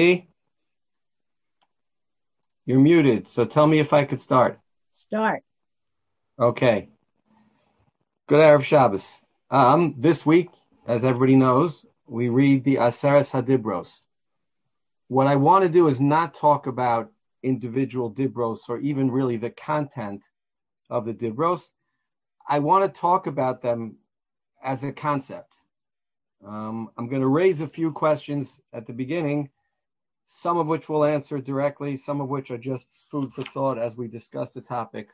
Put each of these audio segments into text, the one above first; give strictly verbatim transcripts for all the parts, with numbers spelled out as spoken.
You're muted, so tell me if I could start. Start. Okay. Good Erev Shabbos. Um, this week, as everybody knows, we read the Aseres HaDibros. What I want to do is not talk about individual Dibros or even really the content of the Dibros. I want to talk about them as a concept. Um, I'm going to raise a few questions at the beginning, some of which we'll answer directly, some of which are just food for thought as we discuss the topics.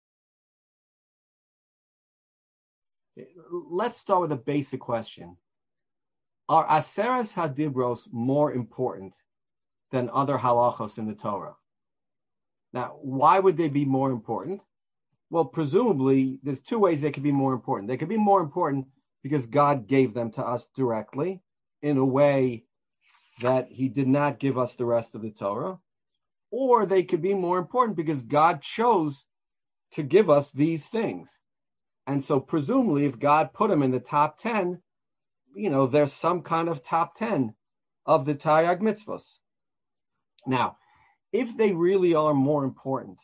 Let's start with a basic question. Are Aseres HaDibros more important than other halachos in the Torah? Now, why would they be more important? Well, presumably, there's two ways they could be more important. They could be more important because God gave them to us directly in a way that he did not give us the rest of the Torah. Or they could be more important because God chose to give us these things. And so presumably if God put them in the top ten, you know, there's some kind of top ten of the Taryag mitzvahs. Now, if they really are more important,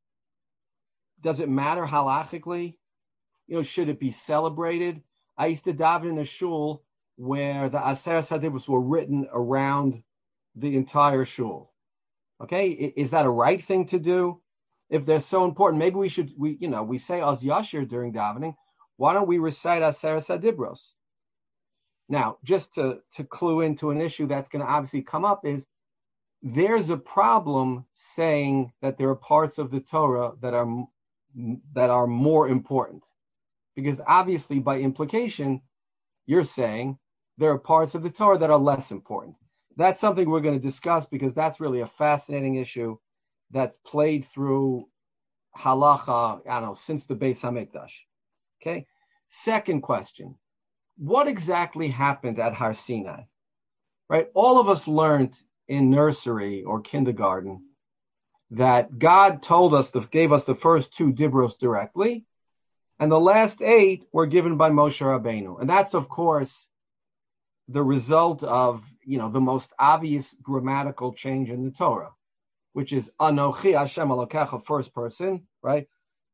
does it matter halachically? You know, should it be celebrated? I used to daven in a shul where the Aseres HaDibros were written around the entire shul. Okay, is that a right thing to do? If they're so important, maybe we should, we you know, we say Az Yashir during davening. Why don't we recite Aseres HaDibros? Now, just to, to clue into an issue that's going to obviously come up is there's a problem saying that there are parts of the Torah that are that are more important. Because obviously, by implication, you're saying there are parts of the Torah that are less important. That's something we're going to discuss because that's really a fascinating issue that's played through halacha, I don't know, since the Beis HaMikdash. Okay. Second question. What exactly happened at Har Sinai? Right? All of us learned in nursery or kindergarten that God told us, the, gave us the first two Dibros directly, and the last eight were given by Moshe Rabbeinu. And that's, of course, the result of, you know, the most obvious grammatical change in the Torah, which is Anochi Hashem Elokecha, first person, right?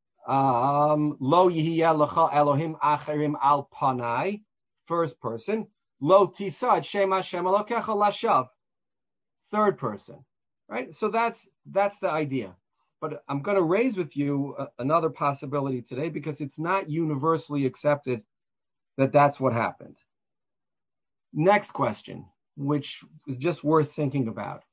Um, Lo Yihiyeh Lecha Elohim Acherim Al Panai, first person. Lo Tisad Shem Hashem Elokecha Lashav, third person, right? So that's that's the idea. But I'm going to raise with you a, another possibility today because it's not universally accepted that that's what happened. Next question, which is just worth thinking about.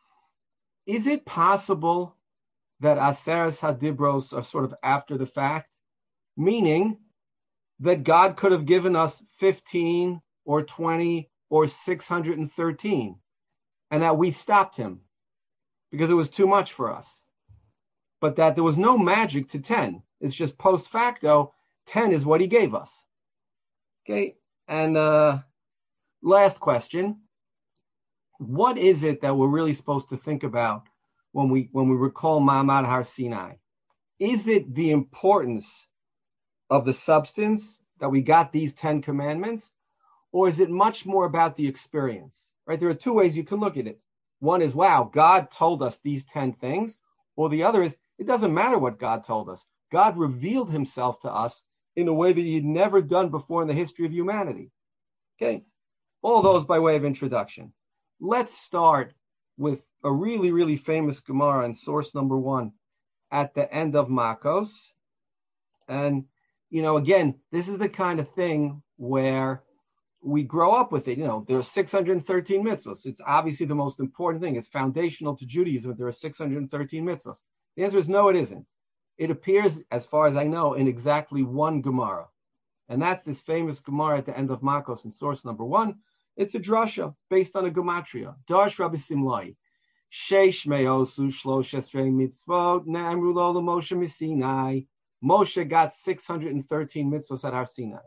Is it possible that Aseres HaDibros are sort of after the fact, meaning that God could have given us fifteen or twenty or six hundred thirteen and that we stopped him because it was too much for us? But that there was no magic to ten. It's just post facto, ten is what he gave us. Okay, and uh, last question. What is it that we're really supposed to think about when we when we recall Ma'amad Har Sinai? Is it the importance of the substance that we got these ten commandments? Or is it much more about the experience? Right? There are two ways you can look at it. One is, wow, God told us these ten things. Or the other is, it doesn't matter what God told us. God revealed himself to us in a way that he'd never done before in the history of humanity. Okay, all those by way of introduction. Let's start with a really, really famous Gemara and source number one at the end of Makos. And, you know, again, this is the kind of thing where we grow up with it. You know, there are six hundred thirteen mitzvahs. It's obviously the most important thing. It's foundational to Judaism. There are six hundred thirteen mitzvahs. The answer is no, it isn't. It appears, as far as I know, in exactly one Gemara. And that's this famous Gemara at the end of Makos in source number one. It's a drasha based on a gematria. Darsh Rabbi Simlai. Sheish me'osu shlosh esrei mitzvot ne'amru lo l'Moshe misinai. Moshe got six hundred thirteen mitzvahs at Har Sinai.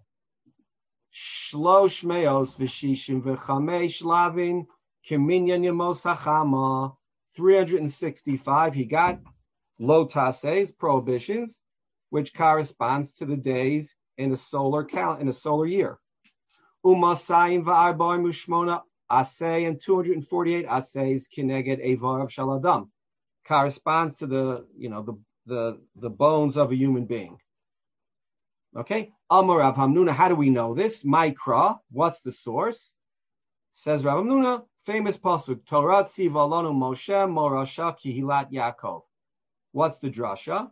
Shlosh me'os v'shishim v'chamesh lavin keminyan yemos hachama. three hundred sixty-five he got lo tases, prohibitions, which corresponds to the days in a solar count in a solar year. Umasayim va'arbaim u'shmona Asay, and two hundred forty-eight Asays Kineged Evar of Shaladam. Corresponds to the, you know, the, the, the bones of a human being. Okay? Amar Rav Hamnuna, how do we know this? Mikra, what's the source? Says Rav Hamnuna, famous pasuk, Torah tziva lanu Moshe morasha kihilat Yaakov. What's the drasha?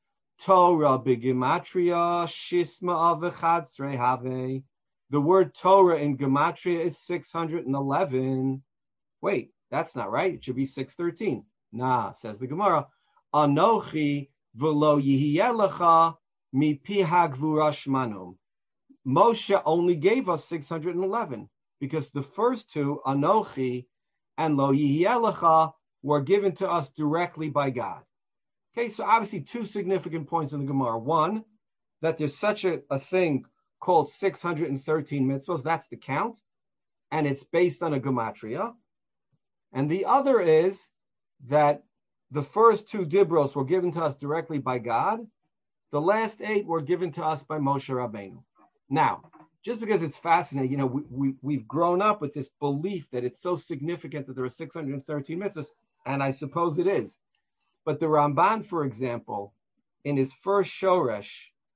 Torah begematria shisma avechadzre have. The word Torah in gematria is six hundred eleven. Wait, that's not right. It should be six thirteen. Nah, says the Gemara. Anochi v'lo yihiyelecha mipi hagvura shmanum. Moshe only gave us six hundred eleven because the first two, Anochi and Lo yihiyelecha, were given to us directly by God. Okay, so obviously two significant points in the Gemara. One, that there's such a, a thing called six hundred thirteen mitzvahs. That's the count, and it's based on a gematria. And the other is that the first two dibros were given to us directly by God. The last eight were given to us by Moshe Rabbeinu. Now, just because it's fascinating, you know, we, we, we've grown up with this belief that it's so significant that there are six hundred thirteen mitzvahs, and I suppose it is. But the Ramban, for example, in his first Shoresh,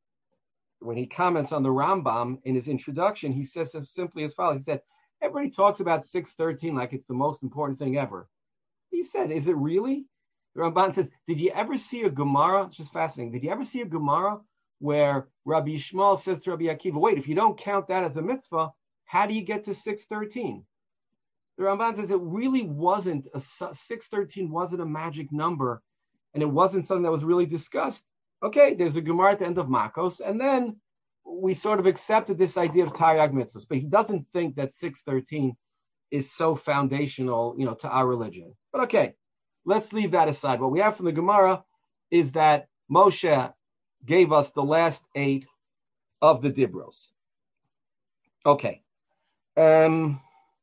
when he comments on the Rambam in his introduction, he says simply as follows. He said, everybody talks about six thirteen like it's the most important thing ever. He said, is it really? The Ramban says, did you ever see a Gemara? It's just fascinating. Did you ever see a Gemara where Rabbi Yishmael says to Rabbi Akiva, wait, if you don't count that as a mitzvah, how do you get to six thirteen? The Ramban says it really wasn't, a six thirteen wasn't a magic number, and it wasn't something that was really discussed. Okay, there's a Gemara at the end of Makos, and then we sort of accepted this idea of Taryag mitzvahs, but he doesn't think that six thirteen is so foundational, you know, to our religion. But okay, let's leave that aside. What we have from the Gemara is that Moshe gave us the last eight of the Dibros. Okay. Um,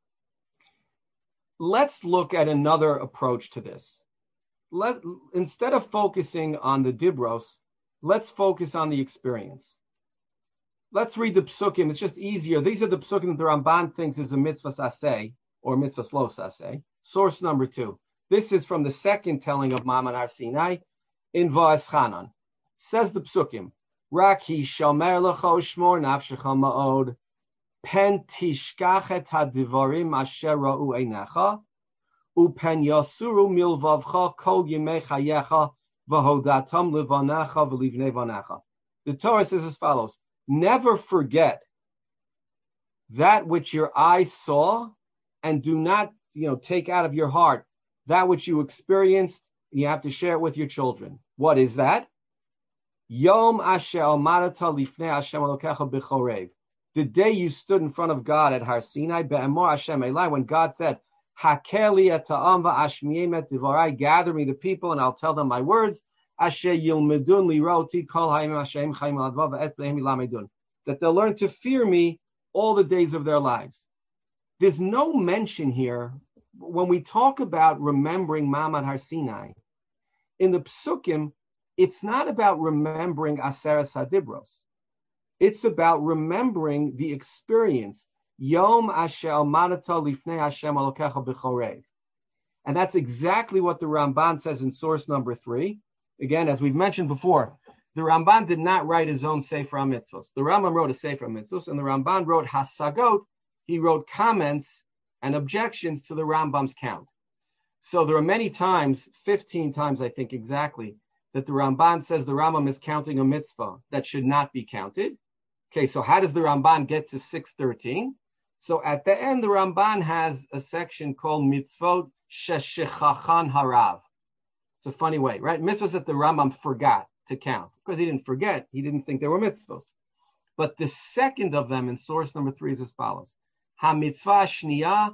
let's look at another approach to this. Let, instead of focusing on the Dibros, let's focus on the experience. Let's read the Psukim. It's just easier. These are the Psukim that the Ramban thinks is a mitzvah saseh, or mitzvah lo saseh. Source number two. This is from the second telling of Ma'amad Har Sinai in Va'eschanan. Says the Psukim, Rak hi shomer lecho shmor nafshecha ma'od, pen tishkach et hadivarim asher ra'u einecha, upen yasuru milvavcha kol yimei chayecha v'hodatam levanecha v'livnei vanecha. The Torah says as follows, never forget that which your eyes saw, and do not, you know, take out of your heart that which you experienced. You have to share it with your children. What is that? Yom asher amarata lifnei Hashem Elokecha b'chorev. The day you stood in front of God at Har Sinai, be'emor Hashem Elai, when God said, Hakeli et ha'am va'ashmiyem et divarai, gather me the people and I'll tell them my words. Asher yilmedun liroti kol ha'yim Hashem chayim l'adva v'et b'hem ilamedun. That they'll learn to fear me all the days of their lives. There's no mention here, when we talk about remembering Ma'amad Har Sinai, in the Psukim, it's not about remembering Aseres HaDibros. It's about remembering the experience. Yom asher amarata lifnei Hashem Elokecha b'chorev. And that's exactly what the Ramban says in source number three. Again, as we've mentioned before, the Ramban did not write his own Sefer HaMitzvos. The Rambam wrote a Sefer HaMitzvos, and the Ramban wrote Hasagot. He wrote comments and objections to the Rambam's count. So there are many times, fifteen times I think exactly, that the Ramban says the Rambam is counting a mitzvah that should not be counted. Okay, so how does the Ramban get to six thirteen? So at the end, the Ramban has a section called Mitzvot Sheshechachan Harav. It's a funny way, right? Mitzvahs that the Rambam forgot to count. Because he didn't forget, he didn't think they were mitzvahs. But the second of them in source number three is as follows. Ha-mitzvah shniyah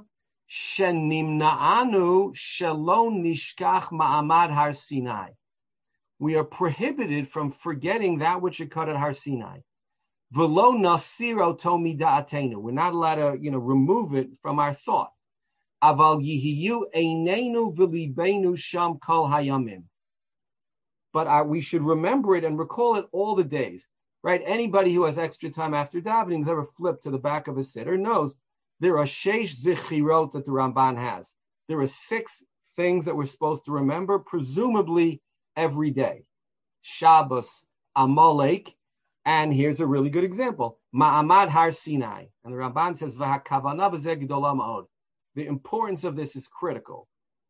shenimna'anu shelo nishkach ma'amad Har Sinai. We are prohibited from forgetting that which occurred at Har Sinai. V'lo nasiro to mida'atenu. We're not allowed to, you know, remove it from our thought. Aval yihiyu einenu v'libeinu sham kol hayamim. But uh, we should remember it and recall it all the days, right? Anybody who has extra time after davening has ever flipped to the back of a sitter knows There are sheish zichirot that the Ramban has. There are six things that we're supposed to remember, presumably every day. Shabbos, Amalek, and here's a really good example. Ma'amad Har Sinai. And the Ramban says, V'hakavana b'zeh gedola ma'od. The importance of this is critical.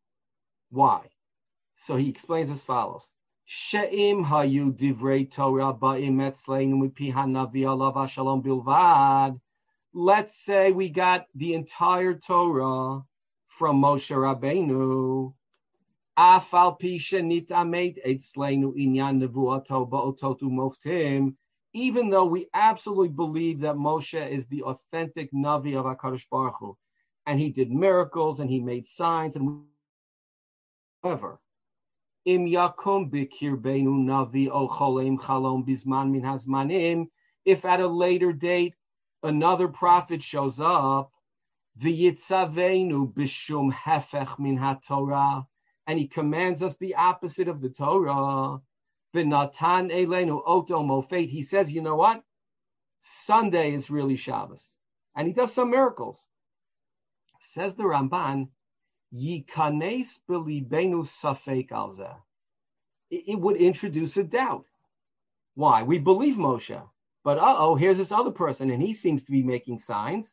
Why? So he explains as follows. She'im hayu divrei Torah ba'im etzleinu mipi hanavi alav hashalom bilvad. Let's say we got the entire Torah from Moshe Rabbeinu. Afal pi shenitamet etzleinu inyan nevuato ba'otot umoftim. Even though we absolutely believe that Moshe is the authentic Navi of HaKadosh Baruch Hu, and he did miracles and he made signs, and however, im yakum bikirbeinu Navi o cholem chalom bizman min hazmanim, if at a later date another prophet shows up, v'yitzavenu bishum hefech min haTorah, and he commands us the opposite of the Torah, v'natan elenu oto mofet, he says, you know what? Sunday is really Shabbos. And he does some miracles. Says the Ramban, yikanes b'libenu safek al zeh. It would introduce a doubt. Why? We believe Moshe, but uh-oh, here's this other person, and he seems to be making signs.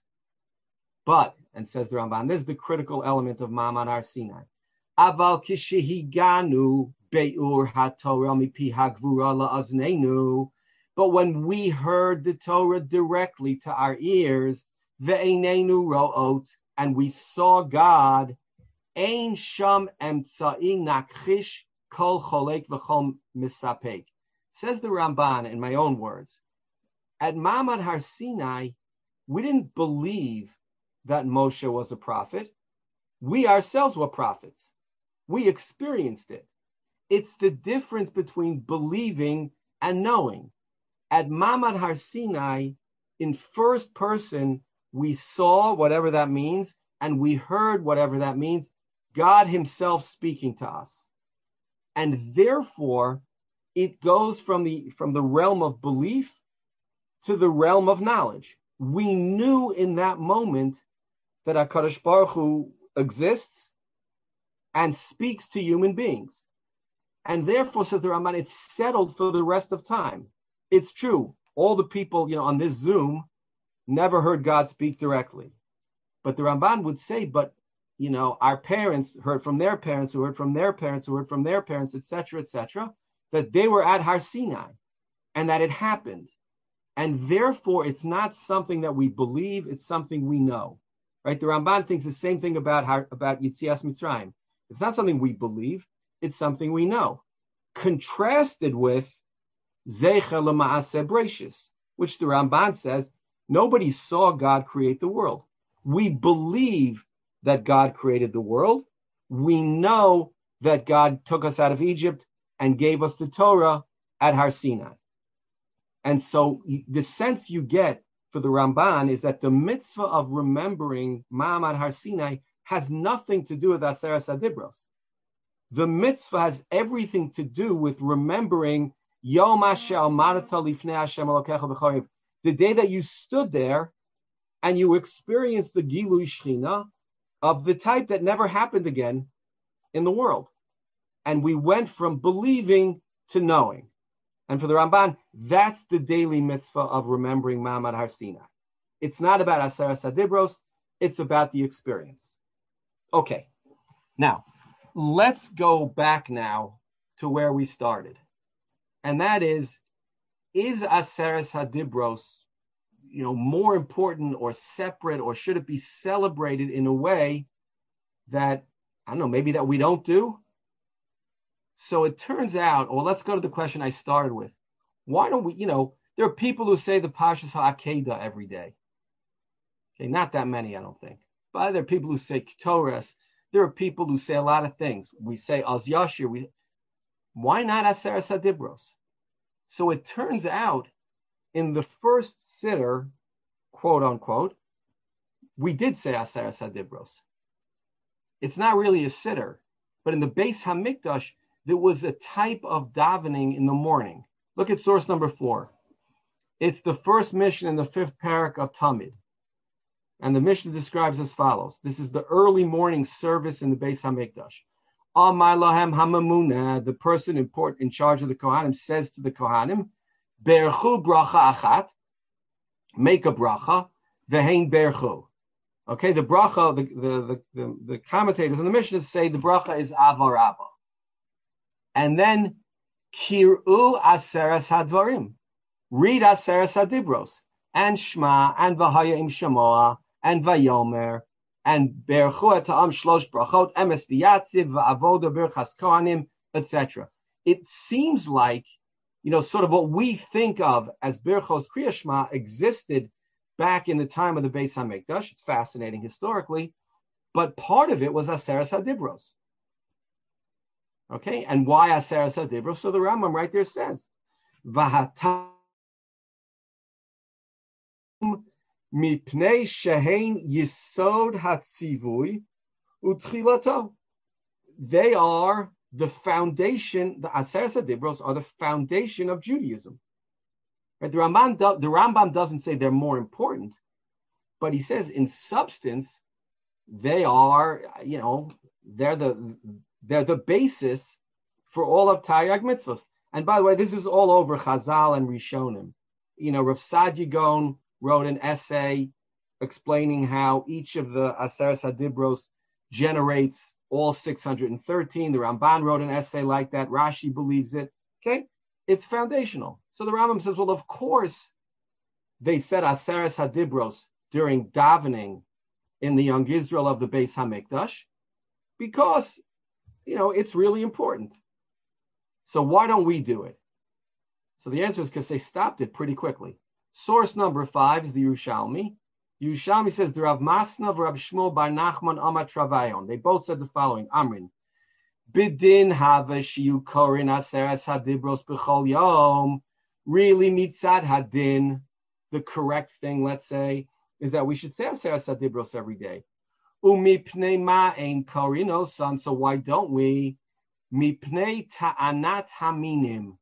But, and says the Ramban, this is the critical element of Ma'amad Har Sinai. Aval kishehiganu beur haTorah mipi hagvura la'aznenu. But when we heard the Torah directly to our ears, ve'einenu ro'ot, and we saw God, ein sham emtsa'i nakchish kol cholek v'chol misapek. Says the Ramban in my own words, at Ma'amad Har Sinai, we didn't believe that Moshe was a prophet. We ourselves were prophets. We experienced it. It's the difference between believing and knowing. At Ma'amad Har Sinai, in first person, we saw whatever that means, and we heard whatever that means, God himself speaking to us. And therefore, it goes from the, from the realm of belief to the realm of knowledge. We knew in that moment that HaKadosh Baruch Hu exists and speaks to human beings. And therefore, says the Ramban, it's settled for the rest of time. It's true. All the people, you know, on this Zoom never heard God speak directly. But the Ramban would say, but, you know, our parents heard from their parents, who heard from their parents, who heard from their parents, et cetera, et cetera, that they were at Har Sinai and that it happened. And therefore, it's not something that we believe, it's something we know. Right? The Ramban thinks the same thing about, how, about Yitzias Mitzrayim. It's not something we believe, it's something we know. Contrasted with Zecher L'Maaseh Bereishis, which the Ramban says, nobody saw God create the world. We believe that God created the world. We know that God took us out of Egypt and gave us the Torah at Har Sinai. And so the sense you get for the Ramban is that the mitzvah of remembering Ma'amad Har Sinai has nothing to do with Aseres HaDibros. The mitzvah has everything to do with remembering Yom Asher Amarta Lifnei Hashem Elokecha B'Chorev, the day that you stood there and you experienced the Gilui Shechina of the type that never happened again in the world. And we went from believing to knowing. And for the Ramban, that's the daily mitzvah of remembering Ma'amad Har Sinai. It's not about Aseres HaDibros, it's about the experience. Okay, now, let's go back now to where we started. And that is, is Aseres HaDibros, you know, more important or separate, or should it be celebrated in a way that, I don't know, maybe that we don't do? So it turns out, or let's go to the question I started with. Why don't we, you know, there are people who say the Parshas HaAkedah every day. Okay, not that many, I don't think. But there are people who say Ketores. There are people who say a lot of things. We say Az Yashir. We, why not Aseres HaDibros? So it turns out, in the first siddur, quote unquote, we did say Aseres HaDibros. It's not really a siddur, but in the Beis HaMikdash, there was a type of davening in the morning. Look at source number four. It's the first mission in the fifth parak of Tamid. And the Mishnah describes as follows. This is the early morning service in the Beis HaMikdash. Amar lahem hamamuna, the person in, port, in charge of the Kohanim says to the Kohanim, Berchu bracha achat, make a bracha, vehein berchu. Okay, the bracha, the, the, the, the, the commentators and the Mishnah say the bracha is avar abba. And then, kir'u aseres hadvarim. Read aseres hadibros, and shma, and vahaya im shamoa, and vayomer, and berchu eta'am shlosh brachot, emes v'yatziv, v'avoda birchas kohanim, et cetera. It seems like, you know, sort of what we think of as Birchos Kriya Shema existed back in the time of the Beis HaMikdash. It's fascinating historically, but part of it was Aseres HaDibros. Okay, and why Aseres HaDibros? So the Rambam right there says, Vahatam mipnei shehein yisod hatzivui utchilato. They are the foundation, the Aseres HaDibros are the foundation of Judaism. Right? The Rambam, the Rambam doesn't say they're more important, but he says in substance, they are, you know, they're the they're the basis for all of Taryag mitzvahs. And by the way, this is all over Chazal and Rishonim. You know, Rav Saadia Gaon wrote an essay explaining how each of the Aseres HaDibros generates all six hundred thirteen. The Ramban wrote an essay like that. Rashi believes it. Okay? It's foundational. So the Rambam says, well, of course, they said Aseres HaDibros during davening in the Young Israel of the Beis HaMikdash because, you know, it's really important. So why don't we do it? So the answer is because they stopped it pretty quickly. Source number five is the Yerushalmi. Yerushalmi says, the Rav Masna Rav Shmuel bar Nachman Amat Travayon. They both said the following, Amrin, Bidin hava shiyu korin aseres hadibros b'chol yom. Really, mitzad hadin, the correct thing, let's say, is that we should say aseres hadibros every day. Umipnei ma ein korino, son, so why don't we? Mipnei ta'anat haminim.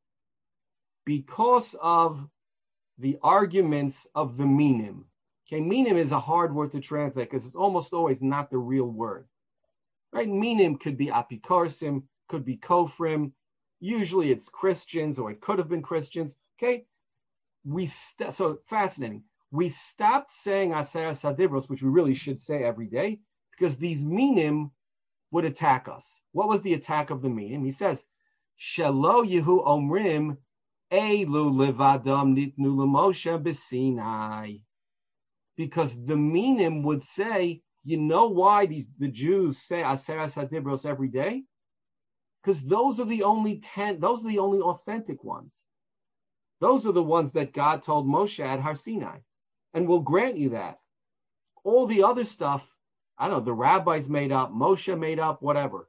Because of the arguments of the minim. Okay, minim is a hard word to translate because it's almost always not the real word. Right? Minim could be apikorsim, could be kofrim. Usually it's Christians, or it could have been Christians. Okay? We st- so fascinating. We stopped saying Aseres HaDibros, which we really should say every day, because these minim would attack us. What was the attack of the minim? He says, Shelo Yehu Omrim Elu Levadam Nitnu L'Moshe B'Sinai. Because the minim would say, you know why these, the Jews say Aseres HaDibros every day? Because those are the only ten, those are the only authentic ones. Those are the ones that God told Moshe at Har Sinai. And we'll grant you that. All the other stuff, I don't know, the rabbis made up, Moshe made up, whatever.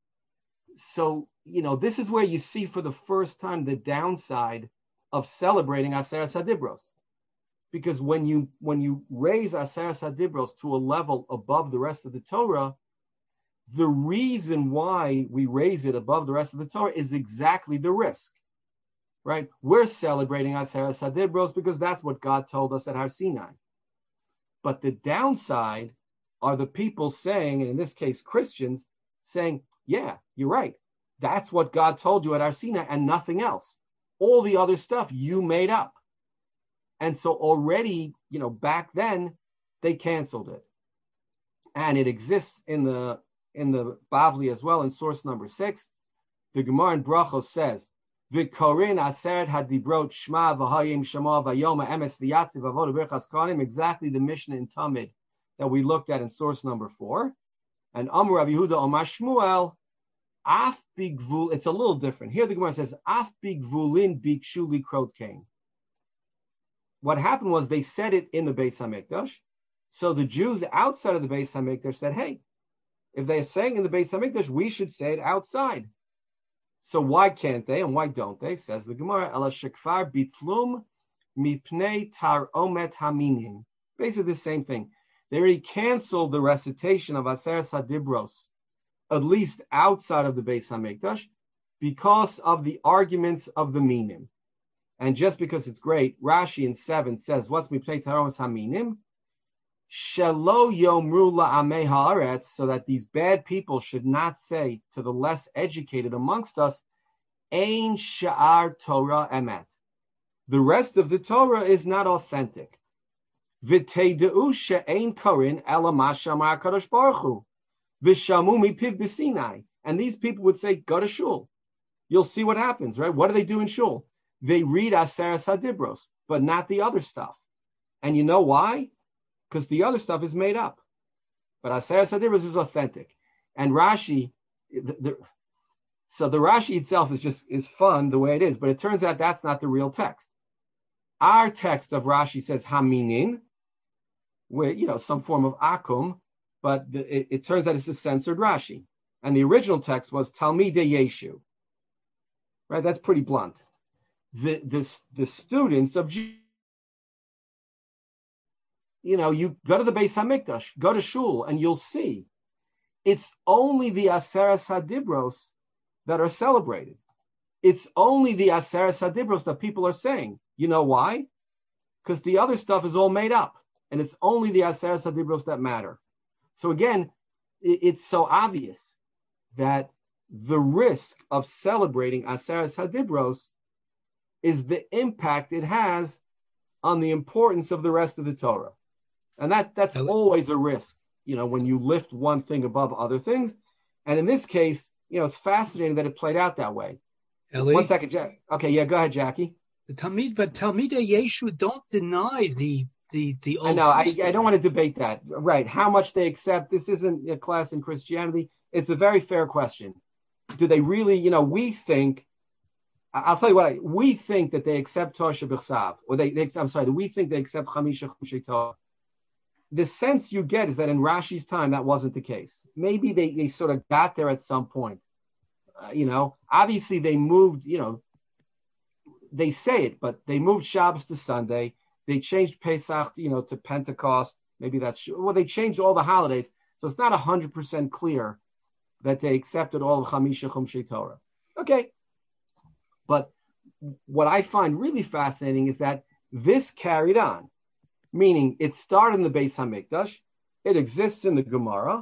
So, you know, this is where you see for the first time the downside of celebrating Aseres HaDibros. Because when you when you raise Aseres HaDibros to a level above the rest of the Torah, the reason why we raise it above the rest of the Torah is exactly the risk, right? We're celebrating Aseres HaDibros because that's what God told us at Har Sinai. But the downside are the people saying, and in this case Christians, saying, yeah, you're right. That's what God told you at Har Sinai and nothing else. All the other stuff you made up. And so already, you know, back then, they canceled it. And it exists in the in the Bavli as well, in source number six. The Gemara in Brachos says, V'korin aseret hadibrot shma v'hayim shama v'yoma emes v'yatziv avoda birchas kohanim, exactly the Mishnah in Tamid that we looked at in source number four. And Amar Rav Yehuda Omar Shmuel, af bigvul, it's a little different. Here the Gemara says, af bigvulin bikshu likrot kain. What happened was they said it in the Beis HaMikdash. So the Jews outside of the Beis HaMikdash said, hey, if they're saying in the Beis HaMikdash, we should say it outside. So why can't they and why don't they? Says the Gemara, Ela shekfar bitlum mipnei tar omet haminim. Basically the same thing. They already canceled the recitation of Aseres HaDibros, at least outside of the Beis HaMikdash, because of the arguments of the minim. And just because it's great, Rashi in seven says, what's mipnei tar omet haminim? Shelo yomru la'amei haaretz, so that these bad people should not say to the less educated amongst us, Ein sha'ar Torah emet. The rest of the Torah is not authentic. V'teidu she'ein korin ela ma shamar HaKadosh Baruch Hu. V'shamu mipiv b'Sinai. And these people would say, go to shul. You'll see what happens, right? What do they do in shul? They read Aseres HaDibros, but not the other stuff. And you know why? Because the other stuff is made up. But Aseres HaDibros is authentic. And Rashi, the, the, so the Rashi itself is just is fun the way it is, but it turns out that's not the real text. Our text of Rashi says Haminin, where, you know, some form of akum, but the, it, it turns out it's a censored Rashi. And the original text was Talmidei Yeshu. Right? That's pretty blunt. The, the, the students of, you know, you go to the Beis HaMikdash, go to shul, and you'll see it's only the Aseres HaDibros that are celebrated. It's only the Aseres HaDibros that people are saying. You know why? Because the other stuff is all made up, and it's only the Aseres HaDibros that matter. So again, it, it's so obvious that the risk of celebrating Aseres HaDibros is the impact it has on the importance of the rest of the Torah. And that that's always a risk, you know, when you lift one thing above other things. And in this case, you know, it's fascinating that it played out that way. Eli? One second, Jack. Okay, yeah, go ahead, Jackie. The Talmid, but Talmidei Yeshu don't deny the the the Old I know. I, Testament. I don't want to debate that. Right? How much they accept? This isn't a class in Christianity. It's a very fair question. Do they really? You know, we think. I'll tell you what. I, we think that they accept Torah Shebechsav, or they, they. I'm sorry. We think they accept Chamisha Chumshei Torah. The sense you get is that in Rashi's time that wasn't the case. Maybe they, they sort of got there at some point. Uh, you know, obviously they moved. You know, they say it, but they moved Shabbos to Sunday. They changed Pesach, you know, to Pentecost. Maybe that's well. They changed all the holidays, so it's not a hundred percent clear that they accepted all of Chamisha Chumshei Torah. Okay, but what I find really fascinating is that this carried on, meaning it started in the Beis Hamikdash, it exists in the Gemara,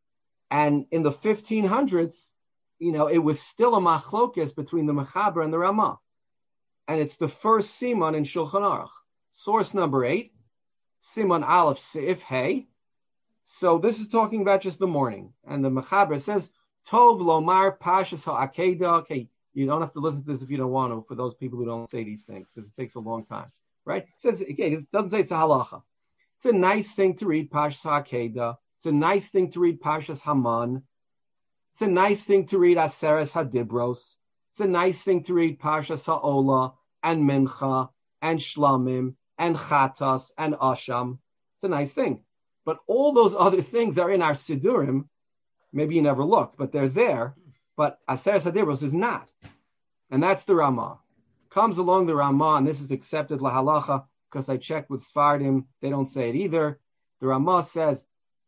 and in the fifteen hundreds, you know, it was still a machlokes between the Mechaber and the Ramah, and it's the first siman in Shulchan Aruch. Source number eight, Siman Aleph Seif Hey. So this is talking about just the morning. And the Mechaber says, Tov Lomar Pashas HaAkeda. Okay, you don't have to listen to this if you don't want to, for those people who don't say these things, because it takes a long time. Right? It says, okay, it doesn't say it's a halacha. It's a nice thing to read Pashas HaAkeda. It's a nice thing to read Pashas Haman. It's a nice thing to read Aseres HaDibros. It's a nice thing to read Pashas HaOla and Mincha and Shlamim and Chatas and Asham. It's a nice thing. But all those other things are in our Sidurim. Maybe you never looked, but they're there. But Aseres HaDibros is not. And that's the Ramah. Comes along the Ramah, and this is accepted lahalacha, because I checked with Sfardim, they don't say it either. The Ramah says,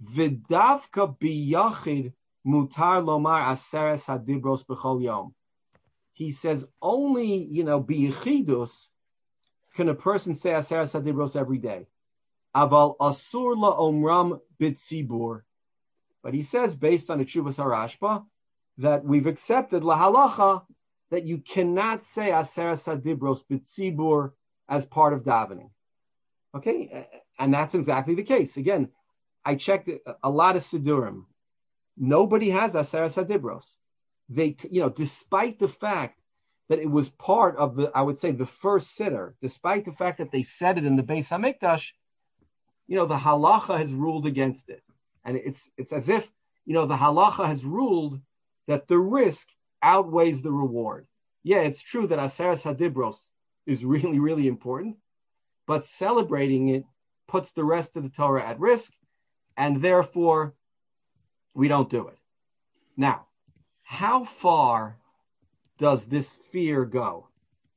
V'davka biyachid mutar lomar Aseres HaDibros b'chol yom. He says, only, you know, biyichidus, can a person say Aseres HaDibros every day? Aval asur la'omram b'tzibur. But he says, based on the Tshuvas HaRashba, that we've accepted lahalacha that you cannot say Aseres HaDibros b'tzibur as part of davening. Okay? And that's exactly the case. Again, I checked a lot of Sidurim. Nobody has Aseres HaDibros. They, you know, despite the fact that it was part of the, I would say, the first sitter, despite the fact that they said it in the Beis Hamikdash, you know, the halacha has ruled against it. And it's it's as if, you know, the halacha has ruled that the risk outweighs the reward. Yeah, it's true that Aseres HaDibros is really, really important, but celebrating it puts the rest of the Torah at risk, and therefore we don't do it. Now, how far does this fear go?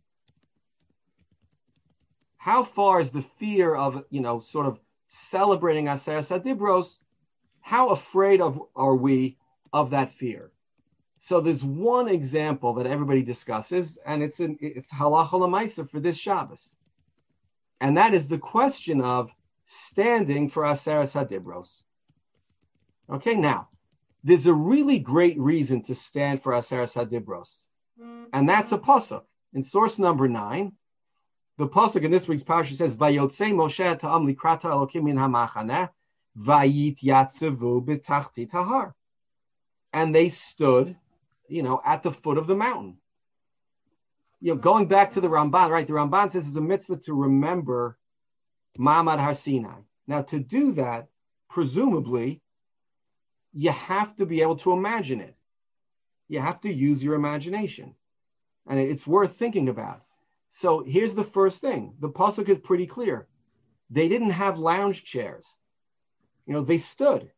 How far is the fear of, you know, sort of celebrating Aseres HaDibros, how afraid of are we of that fear? So there's one example that everybody discusses, and it's in, it's halacha l'maisa for this Shabbos. And that is the question of standing for Aseres HaDibros. Okay, now, there's a really great reason to stand for Aseres HaDibros, and that's a pasuk. In source number nine, the pasuk in this week's parasha says, "Vayotzei Moshe ta'am likrata Elokim min hamachaneh, vayit yatzevu b'tachtit hahar," and they stood, you know, at the foot of the mountain. You know, going back to the Ramban, right? The Ramban says it's a mitzvah to remember Ma'amad Har Sinai. Now, to do that, presumably, you have to be able to imagine it. You have to use your imagination. And it's worth thinking about. So here's the first thing. The pasuk is pretty clear. They didn't have lounge chairs. You know, they stood.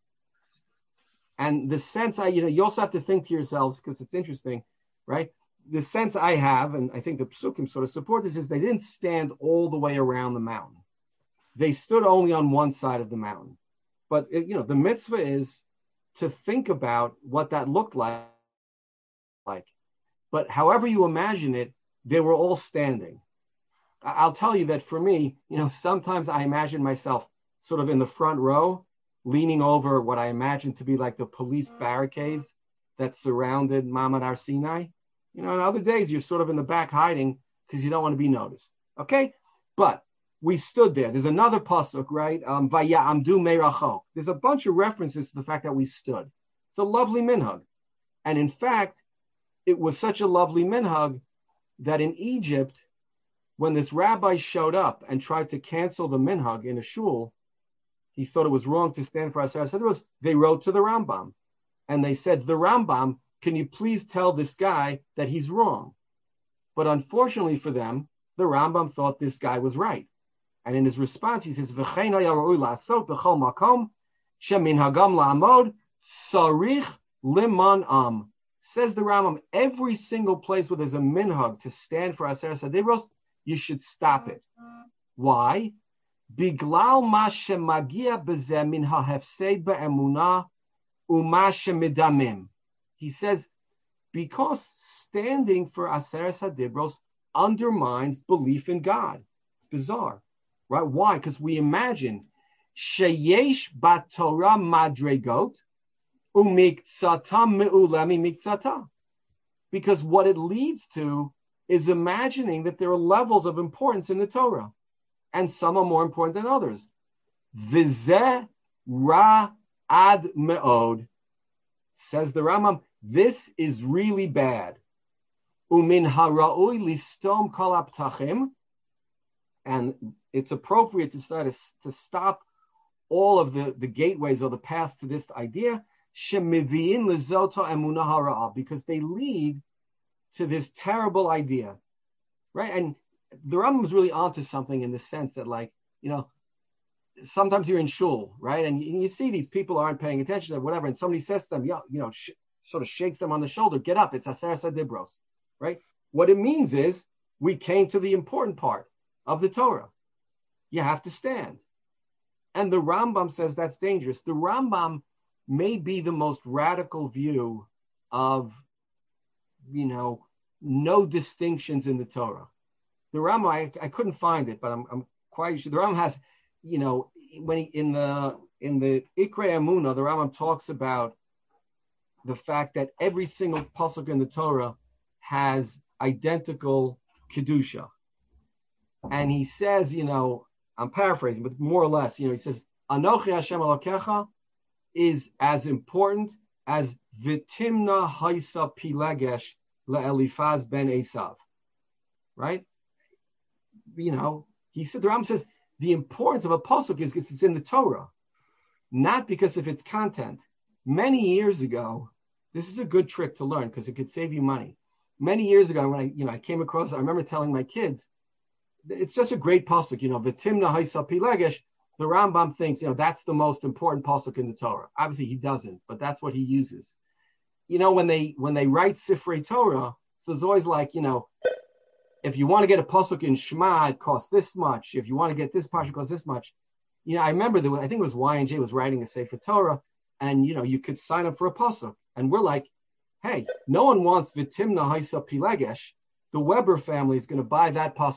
And the sense I, you know, you also have to think to yourselves, because it's interesting, right? The sense I have, and I think the psukim sort of support this, is they didn't stand all the way around the mountain. They stood only on one side of the mountain. But, you know, the mitzvah is to think about what that looked like. like. But however you imagine it, they were all standing. I'll tell you that for me, you know, sometimes I imagine myself sort of in the front row, leaning over what I imagine to be like the police barricades that surrounded Ma'amad Har Sinai. You know, on other days, you're sort of in the back hiding because you don't want to be noticed. Okay? But we stood there. There's another pasuk, right? Um, Vaya'amdu me'rachok. There's a bunch of references to the fact that we stood. It's a lovely minhag. And in fact, it was such a lovely minhag that in Egypt, when this rabbi showed up and tried to cancel the minhag in a shul, he thought it was wrong to stand for Aseres HaDibros. They wrote to the Rambam. And they said, the Rambam, can you please tell this guy that he's wrong? But unfortunately for them, the Rambam thought this guy was right. And in his response, he says, V'chein haya ra'ui la'asot b'chol makom sheminhagam la'amod sarich liman am. Says the Rambam, every single place where there's a minhag to stand for Aseres HaDibros, you should stop it. Why? Biglal ma shemagia b'zeh min ha'hefsei be'emunah u'ma shemidamim. He says, because standing for Aseres HaDibros undermines belief in God. It's bizarre, right? Why? Because we imagine sheyesh batorah madregot umiktzata me'ula mimiktzata. Because what it leads to is imagining that there are levels of importance in the Torah, and some are more important than others. V'zeh ra ad me'od. Says the Rambam, this is really bad. Umin hara'ui listom kol ha'ptachim, and it's appropriate to start to, to stop all of the, the gateways or the paths to this idea, shemiviin lizoto emunah hara'ah, because they lead to this terrible idea, right? And the Rambam is really onto something in the sense that, like, you know, sometimes you're in shul, right? And you, and you see these people aren't paying attention or whatever, and somebody says to them, yeah, you know, sh- sort of shakes them on the shoulder, get up, it's Aseres HaDibros, right? What it means is we came to the important part of the Torah. You have to stand. And the Rambam says that's dangerous. The Rambam may be the most radical view of, you know, no distinctions in the Torah. The Rambam, I, I couldn't find it, but I'm, I'm quite sure. The Rambam has, you know, when he, in the in the Ikrei Emunah, the Rambam talks about the fact that every single pasuk in the Torah has identical kedusha, and he says, you know, I'm paraphrasing, but more or less, you know, he says, Anochi Hashem Elokecha is as important as Vitimna Haisa Pilegesh LeElifaz ben Esav, right? You know, he said, the Rambam says the importance of a pasuk is because it's in the Torah, not because of its content. Many years ago, this is a good trick to learn because it could save you money. Many years ago, when I, you know, I came across, I remember telling my kids, it's just a great pasuk, you know, Vitimna Haisa Pilegesh. The Rambam thinks, you know, that's the most important pasuk in the Torah. Obviously, he doesn't, but that's what he uses. You know, when they when they write Sifrei Torah, so it's always like, you know, if you want to get a pasuk in Shema, it costs this much. If you want to get this pasuk, it costs this much. You know, I remember that I think it was Y and J was writing a Sefer Torah, and you know, you could sign up for a pasuk, and we're like, hey, no one wants Vitimna Haisa Pilegesh. The Weber family is going to buy that pasuk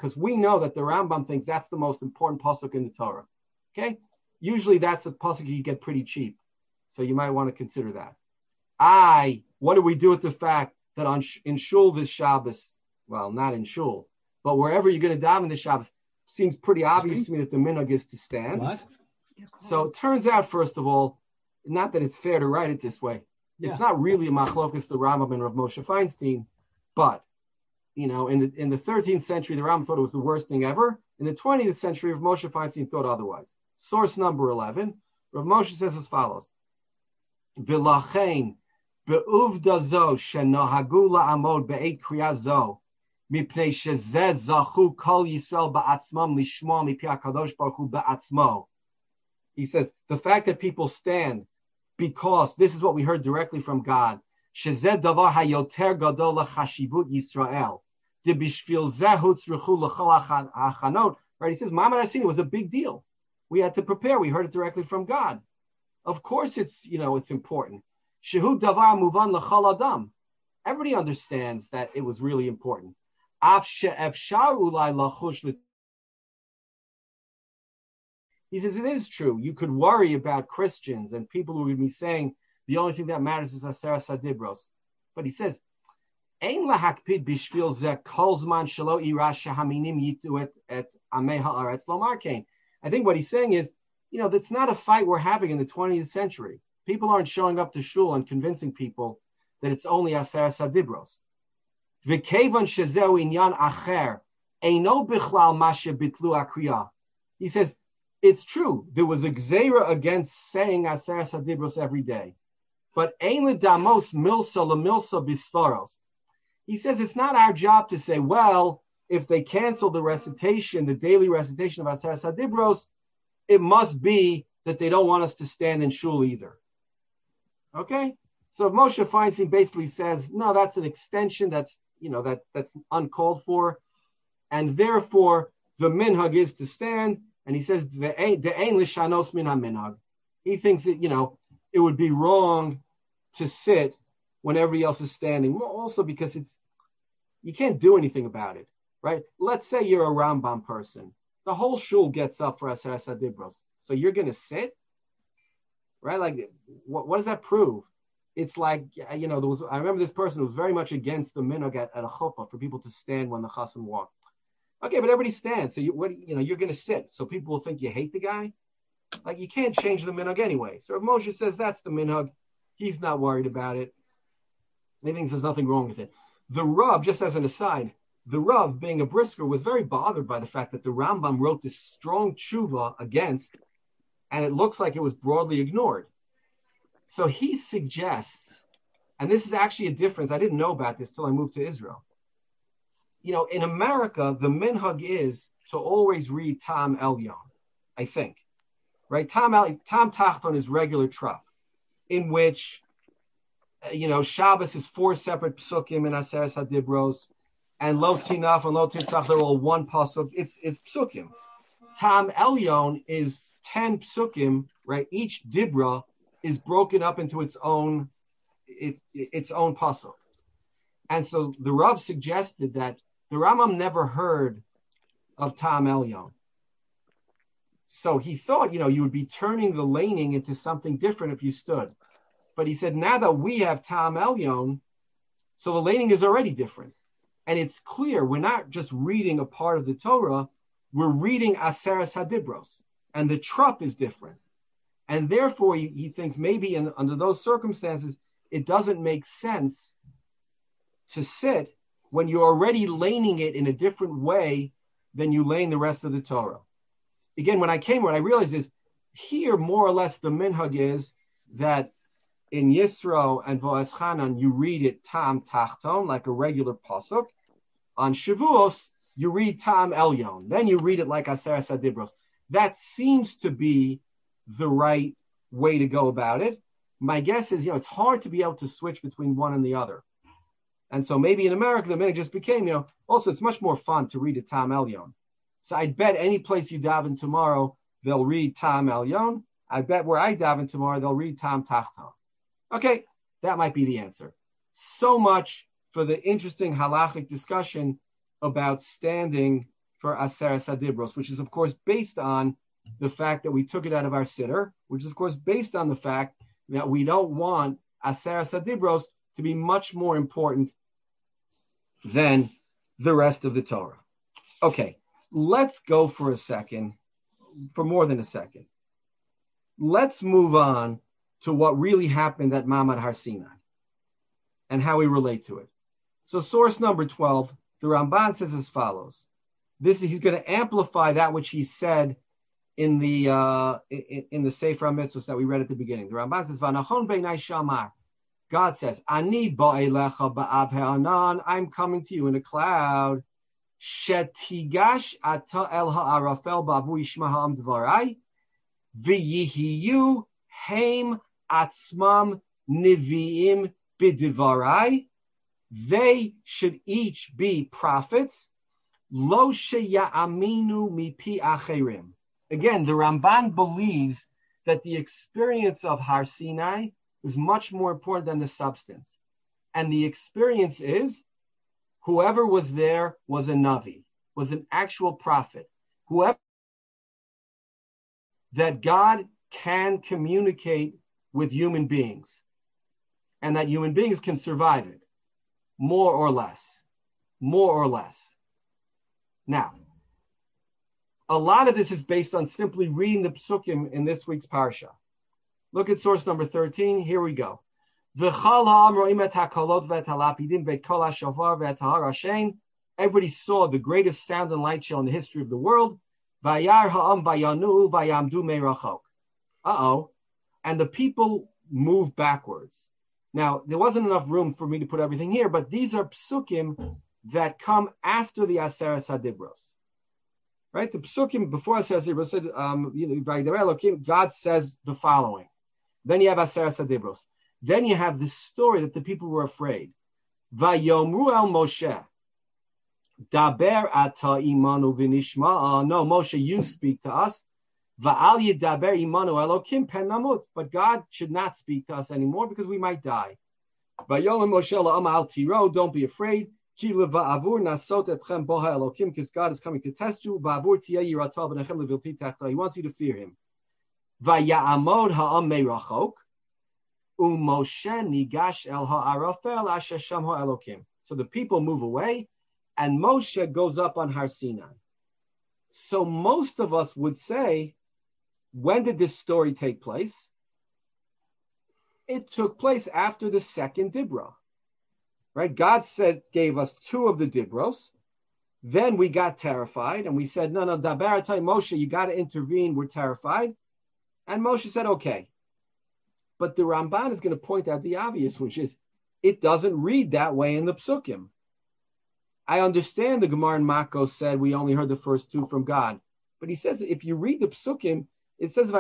because we know that the Rambam thinks that's the most important pasuk in the Torah. Okay? Usually that's a pasuk you get pretty cheap. So you might want to consider that. I, what do we do with the fact that on in Shul this Shabbos, well, not in Shul, but wherever you're going to daven this Shabbos, seems pretty obvious to me that the minhag is to stand. What? So it turns out, first of all, not that it's fair to write it this way. Yeah. It's not really a machlokas, the Rambam and Rav Moshe Feinstein, but, you know, in the in the thirteenth century, the Rambam thought it was the worst thing ever. In the twentieth century, Rav Moshe Feinstein thought otherwise. Source number eleven, Rav Moshe says as follows: V'lachein be'uvda zo shenahagu la'amod be'eit kriya zo mipnei shezeh zachu kol Yisrael ba'atzmam lishma mipi HaKadosh Baruch Hu ba'atzmo. He says, the fact that people stand because this is what we heard directly from God. Shezeh davar hayoter gadol lechashivut Yisrael. Debishvil zeh hutzrichu l'chol hachanot. Right? He says, Ma'amad Har Sinai was a big deal. We had to prepare. We heard it directly from God. Of course, it's you know it's important. Shehu davar muvan l'chol adam. Everybody understands that it was really important. Af she'efshar ulai lachush. He says it is true. You could worry about Christians and people who would be saying the only thing that matters is Aseres HaDibros. But he says, Ein lahakpid bishvil zeh kol zman shelo ira shehaminim yitu et et amei haaretz lomar kein. I think what he's saying is, you know, that's not a fight we're having in the twentieth century. People aren't showing up to shul and convincing people that it's only Aseres HaDibros. V'kevan shezeu inyan acher eino bichlal ma shebitlu akriya. He says, it's true. There was a gzeira against saying Aseres HaDibros every day. But ein ledamos milsa lemilsa bisfaros. He says it's not our job to say, well, if they cancel the recitation, the daily recitation of Aseres HaDibros, it must be that they don't want us to stand in shul either. Okay? So if Moshe Feinstein basically says, no, that's an extension, that's, you know, that that's uncalled for, and therefore the minhag is to stand. And he says, the ein lishanos min ha-minhag. He thinks that, you know, it would be wrong to sit when everybody else is standing. Also because it's, you can't do anything about it, right? Let's say you're a Rambam person. The whole shul gets up for Aseres HaDibros. So you're going to sit? Right? Like, what, what does that prove? It's like, you know, there was, I remember this person who was very much against the minhag at, at a chuppah for people to stand when the chassan walk. Okay, but everybody stands. So you, what, you know, you're going to sit. So people will think you hate the guy. Like you can't change the minhag anyway. So if Moshe says that's the minhag, he's not worried about it. He thinks there's nothing wrong with it. The Rav, just as an aside, the Rav, being a brisker, was very bothered by the fact that the Rambam wrote this strong tshuva against, and it looks like it was broadly ignored. So he suggests, and this is actually a difference. I didn't know about this till I moved to Israel. You know, in America, the minhag is to always read Tam Elyon, I think, right? Tam El, Tam Tachton is regular trup, in which, uh, you know, Shabbos is four separate psukim in Aseres HaDibros, and Lo Tinaf and Lo Titzach, they're all one pasuk. It's it's psukim. Tam Elyon is ten psukim, right? Each dibra is broken up into its own, it, its own pasuk. And so the Rav suggested that the Rambam never heard of Tam Elyon. So he thought, you know, you would be turning the laning into something different if you stood. But he said, now that we have Tam Elyon, so the laning is already different. And it's clear, we're not just reading a part of the Torah, we're reading Aseres HaDibros. And the trup is different. And therefore, he, he thinks maybe in, under those circumstances, it doesn't make sense to sit when you're already laning it in a different way than you lane the rest of the Torah. Again, when I came, what I realized is here, more or less, the minhag is that in Yisro and Va'eschanan, you read it Tam Tachton, like a regular pasuk. On Shavuos, you read Tam Elyon. Then you read it like Aseres HaDibros. That seems to be the right way to go about it. My guess is, you know, it's hard to be able to switch between one and the other. And so maybe in America, the minhag just became, you know, also it's much more fun to read a Tam Elyon. So I'd bet any place you daven tomorrow, they'll read Tam Elyon. I bet where I daven tomorrow, they'll read Tam Tachton. Okay, that might be the answer. So much for the interesting halachic discussion about standing for Aseres HaDibros, which is, of course, based on the fact that we took it out of our siddur, which is, of course, based on the fact that we don't want Aseres HaDibros to be much more important than the rest of the Torah. Okay, let's go for a second, for more than a second. Let's move on to what really happened at Ma'amad Har Sinai and how we relate to it. So source number twelve, the Ramban says as follows. This he's going to amplify that which he said in the uh, in, in the Sefer HaMitzvos that we read at the beginning. The Ramban says, "V'nachon beinai shamar." God says, "Ani ba'elecha ba'av ha'anan." I'm coming to you in a cloud. Shetigash ata el ha'arafel ba'avu yishma ha'am dvarai v'yihiyu heim atzmam neviim b'dvarai. They should each be prophets. Lo sheya'aminu mipi acherim. Again, the Ramban believes that the experience of Har Sinai is much more important than the substance. And the experience is whoever was there was a Navi, was an actual prophet. Whoever that God can communicate with human beings and that human beings can survive it, more or less, more or less. Now, a lot of this is based on simply reading the psukim in this week's parsha. Look at source number thirteen. Here we go. Everybody saw the greatest sound and light show in the history of the world. Uh-oh. And the people moved backwards. Now, there wasn't enough room for me to put everything here, but these are psukim that come after the Aseres HaDibros. Right? The psukim before Aseres HaDibros said, um, you know, God says the following. Then you have Aseres HaDibros. Then you have the story that the people were afraid. Vayomru el Moshe. Daber ata imanu v'nishma'a. No, Moshe, you speak to us. Va'al yidaber imanu elokim pen namut. But God should not speak to us anymore because we might die. Vayom Moshe la'am al tiro. Don't be afraid. Ki leva'avur nasot etchem boha elokim. Because God is coming to test you. Va'avur tiyeh yirato b'nechem levilti tachto. He wants you to fear him. Vaya'amod ha'am meirachok. Umoshe nigash el ha'arafel asher sham ha'elokim. So the people move away, and Moshe goes up on Har Sinai. So most of us would say, when did this story take place? It took place after the second Dibra. Right? God said, gave us two of the Dibros. Then we got terrified, and we said, no, no, Dabar Atay Moshe, you got to intervene. We're terrified. And Moshe said, okay. But the Ramban is going to point out the obvious, which is it doesn't read that way in the Psukim. I understand the Gemara in Makos said we only heard the first two from God. But he says if you read the Psukim, it says,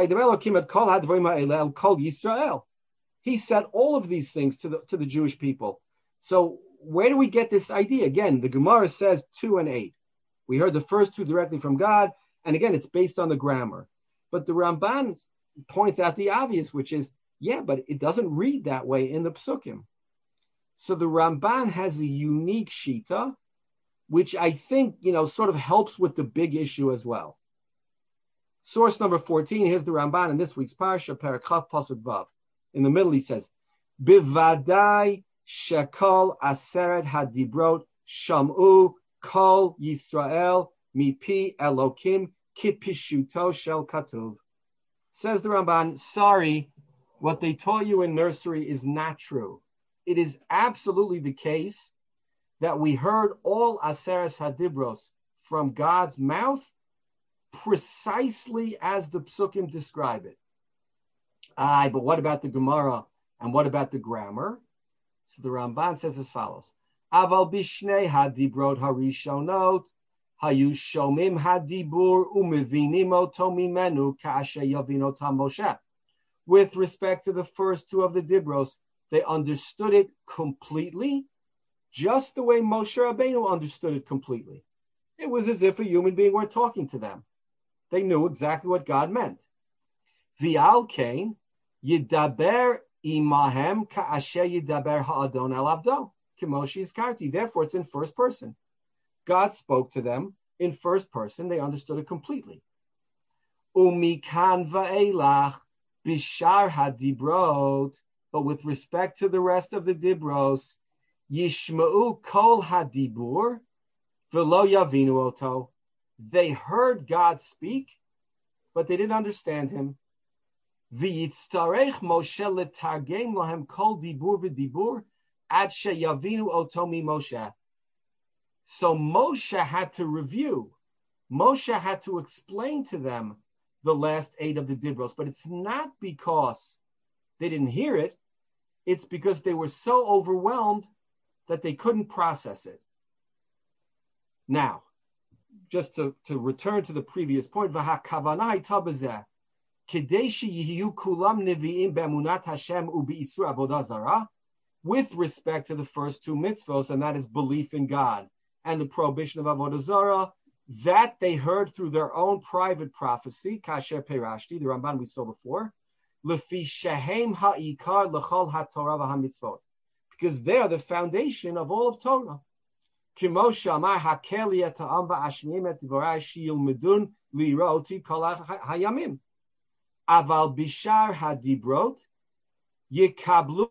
Yisrael. He said all of these things to the, to the Jewish people. So where do we get this idea? Again, the Gemara says two and eight. We heard the first two directly from God. And again, it's based on the grammar. But the Ramban points out the obvious, which is, yeah, but it doesn't read that way in the Psukim. So the Ramban has a unique shita, which I think, you know, sort of helps with the big issue as well. Source number fourteen, here's the Ramban in this week's Parsha, Parakaf Pasuk Vav. In the middle he says, Bivadai shekol aseret hadibrot sham'u kol Yisrael mipi elokim kipishuto shel katuv. Says the Ramban, sorry, what they taught you in nursery is not true. It is absolutely the case that we heard all Aseres HaDibros from God's mouth precisely as the Psukim describe it. Aye, but what about the Gemara and what about the grammar? So the Ramban says as follows. Aval bishnei hadibrot harishonot hayu shomim hadibur umevinim oto mimenu ka'asher yavin otam Moshe. With respect to the first two of the Dibros, they understood it completely, just the way Moshe Rabbeinu understood it completely. It was as if a human being were talking to them. They knew exactly what God meant. V'al kain yidaber imahem ka'asher yidaber ha'adon el abdo k'moshe izkarti. Therefore, it's in first person. God spoke to them in first person, they understood it completely. Umikan va'elach bishar hadibrot, but with respect to the rest of the dibros, yishma'u kol hadibur v'lo yavinu oto. They heard God speak, but they didn't understand him. V'yitztarech Moshe letargem lahem kol dibur v'dibur ad sheyavinu oto mi Moshe. So Moshe had to review. Moshe had to explain to them the last eight of the dibros, but it's not because they didn't hear it. It's because they were so overwhelmed that they couldn't process it. Now, just to, to return to the previous point, v'hakavanah hayta b'zeh, kedei sheyiyu kulam nevi'im be'emunat Hashem u'be'isur avodah zarah, with respect to the first two mitzvos, and that is belief in God and the prohibition of avodah zarah, that they heard through their own private prophecy, kasher perashti, the Ramban we saw before, lefi shehem ha'ikar l'chol ha'torah v'hamitzvot, because they are the foundation of all of Torah. Kimosha amar hakeli et ha'am va'ashmim et dvorai sheyilmedun liroti kol hayamim. Aval bishar hadibrot yikablu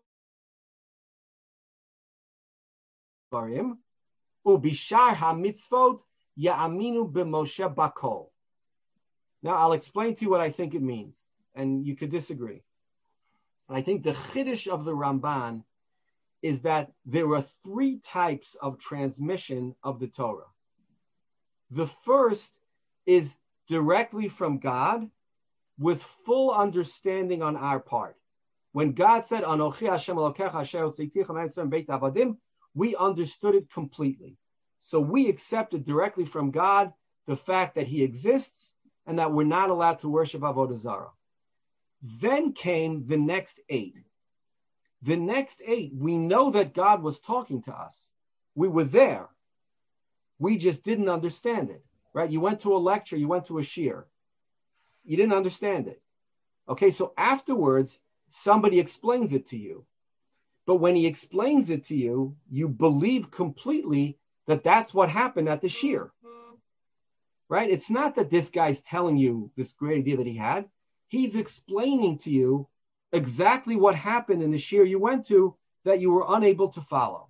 barim ubishar hamitzvot ya'aminu b'Moshe bakol. Now I'll explain to you what I think it means, and you could disagree. I think the chiddush of the Ramban is that there are three types of transmission of the Torah. The first is directly from God with full understanding on our part. When God said, Anochi Hashem Elokecha asher hotzitichem mitzrayim beit avadim, we understood it completely. So we accepted directly from God the fact that he exists and that we're not allowed to worship avodah zarah. Then came the next eight. The next eight, we know that God was talking to us. We were there. We just didn't understand it, right? You went to a lecture, you went to a shir. You didn't understand it. Okay, so afterwards, somebody explains it to you. But when he explains it to you, you believe completely that that's what happened at the shir, right? It's not that this guy's telling you this great idea that he had. He's explaining to you exactly what happened in the shir you went to that you were unable to follow.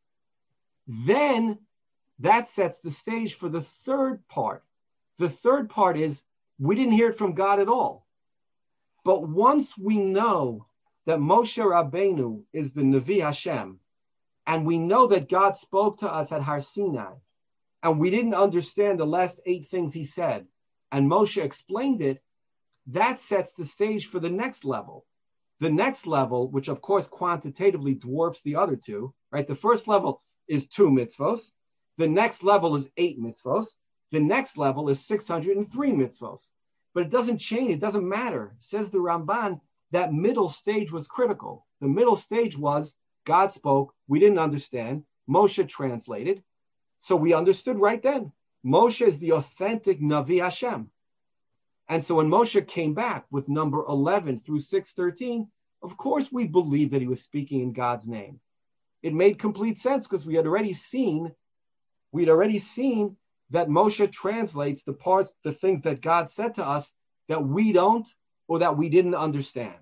Then that sets the stage for the third part. The third part is we didn't hear it from God at all. But once we know that Moshe Rabbeinu is the Navi Hashem, and we know that God spoke to us at Har Sinai, and we didn't understand the last eight things he said, and Moshe explained it, that sets the stage for the next level. The next level, which of course quantitatively dwarfs the other two, right? The first level is two mitzvos. The next level is eight mitzvos. The next level is six hundred three mitzvos. But it doesn't change. It doesn't matter. Says the Ramban, that middle stage was critical. The middle stage was God spoke. We didn't understand. Moshe translated. So we understood right then. Moshe is the authentic Navi Hashem. And so when Moshe came back with number eleven through six thirteen, of course we believed that he was speaking in God's name. It made complete sense because we had already seen, we'd already seen that Moshe translates the parts, the things that God said to us that we don't or that we didn't understand.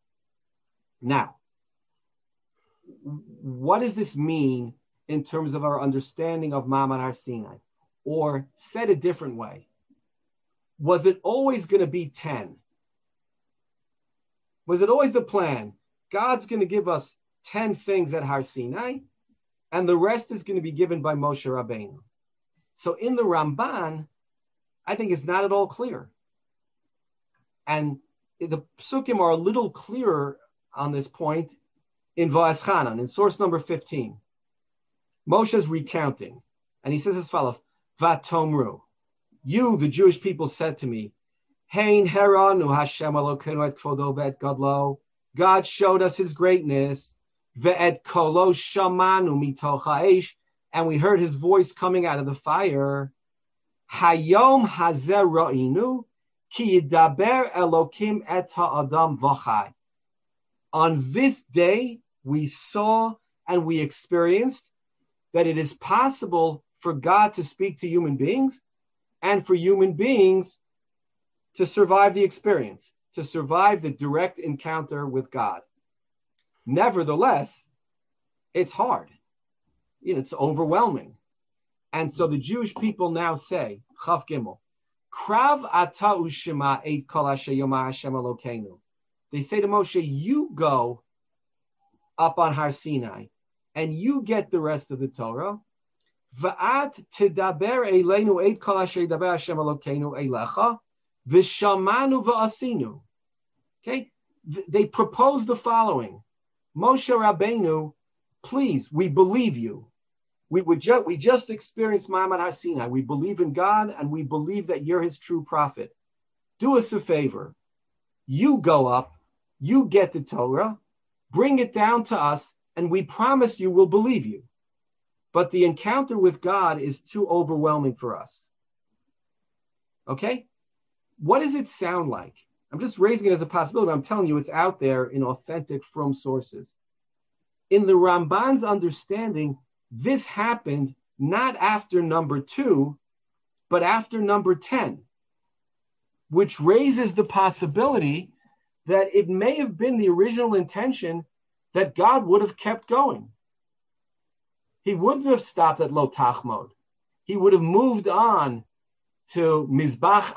Now, what does this mean in terms of our understanding of Ma'amad Har Sinai? Or said a different way, was it always going to be ten? Was it always the plan? God's going to give us ten things at Har Sinai, and the rest is going to be given by Moshe Rabbeinu. So in the Ramban, I think it's not at all clear. And the Psukim are a little clearer on this point in Va'eschanan, in source number fifteen. Moshe's recounting, and he says as follows, Vatomru, you, the Jewish people, said to me, Hein heranu Hashem Elokeinu et kvodo ve'et gadlo. God showed us his greatness. Ve'et kolo shamanu mitoch ha'esh, and we heard his voice coming out of the fire. Hayom hazer ra'inu ki yidaber Elokim et ha'adam v'chai. On this day, we saw and we experienced that it is possible for God to speak to human beings and for human beings to survive the experience, to survive the direct encounter with God. Nevertheless, it's hard. You know, it's overwhelming. And so the Jewish people now say, Chav Gimel, Krav ata ushema eit kol asher yoma Hashem Elokeinu. They say to Moshe, you go up on Har Sinai and you get the rest of the Torah. Va'at tedaber eleinu eit kol asher yidaber Hashem Elokeinu eilecha v'shamanu v'asinu. Okay, they propose the following: Moshe Rabbeinu, please, we believe you. We would just we just experienced Ma'amad Har Sinai. We believe in God and we believe that you're His true prophet. Do us a favor. You go up, you get the Torah, bring it down to us, and we promise you we'll believe you. But the encounter with God is too overwhelming for us. Okay? What does it sound like? I'm just raising it as a possibility. I'm telling you it's out there in authentic, from sources. In the Ramban's understanding, this happened not after number two, but after number ten, which raises the possibility that it may have been the original intention that God would have kept going. He wouldn't have stopped at Lo Tachmod. He would have moved on to Mizbach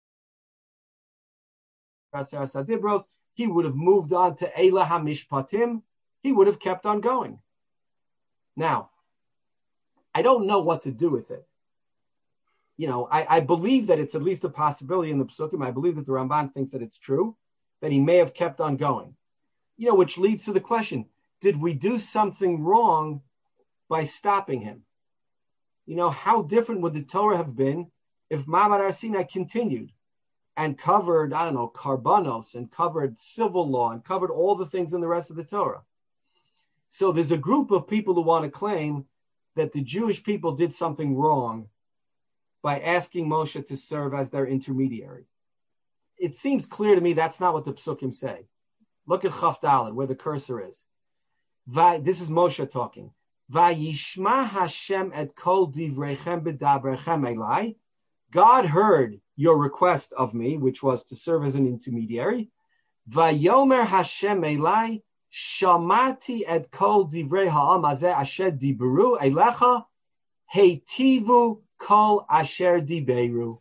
Sadibros. He would have moved on to Eila HaMishpatim. He would have kept on going. Now, I don't know what to do with it. You know, I, I believe that it's at least a possibility in the Psukim. I believe that the Ramban thinks that it's true, that he may have kept on going. You know, which leads to the question, did we do something wrong by stopping him? You know, how different would the Torah have been if Ma'amad Har Sinai continued and covered, I don't know, karbanos, and covered civil law, and covered all the things in the rest of the Torah? So there's a group of people who want to claim that the Jewish people did something wrong by asking Moshe to serve as their intermediary. It seems clear to me that's not what the Psukim say. Look at Chaf Daled, where the cursor is. This is Moshe talking. Vayishma Hashem et kol divrechem b'dabrechem elai. God heard your request of me, which was to serve as an intermediary. Vayomer Hashem elai. Shamati et kol divrei ha'am hazeh asher diberu elecha heitivu kol asher diberu.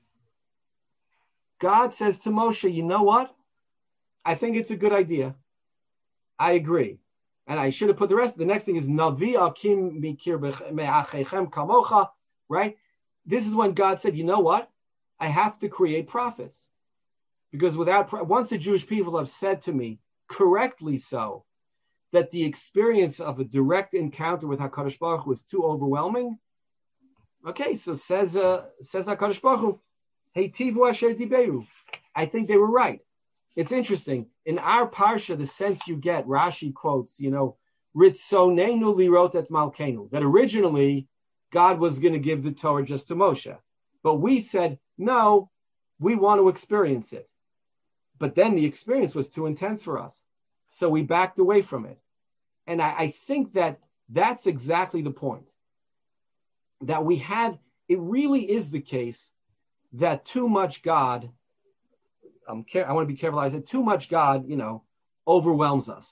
God says to Moshe, you know what? I think it's a good idea. I agree. And I should have put the rest. The next thing is Navi akim mikir me'achechem kamocha, right? This is when God said, you know what? I have to create prophets. Because without, once the Jewish people have said to me, correctly so, that the experience of a direct encounter with HaKadosh Baruch Hu was too overwhelming. Okay, so says uh, says HaKadosh Baruch Hu, Hey Tivu Asher Diberu. I think they were right. It's interesting. In our parsha, the sense you get, Rashi quotes, you know, Ritzonenu lirot et malkenu, that originally God was going to give the Torah just to Moshe. But we said, no, we want to experience it. But then the experience was too intense for us. So we backed away from it. And I, I think that that's exactly the point. That we had, it really is the case that too much God, I'm care, I want to be careful, I said too much God, you know, overwhelms us.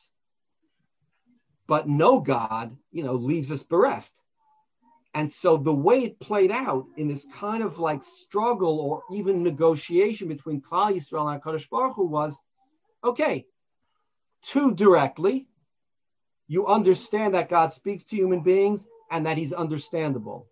But no God, you know, leaves us bereft. And so the way it played out in this kind of like struggle or even negotiation between Klal Yisrael and HaKadosh Baruch Hu was, okay, too directly, you understand that God speaks to human beings and that he's understandable.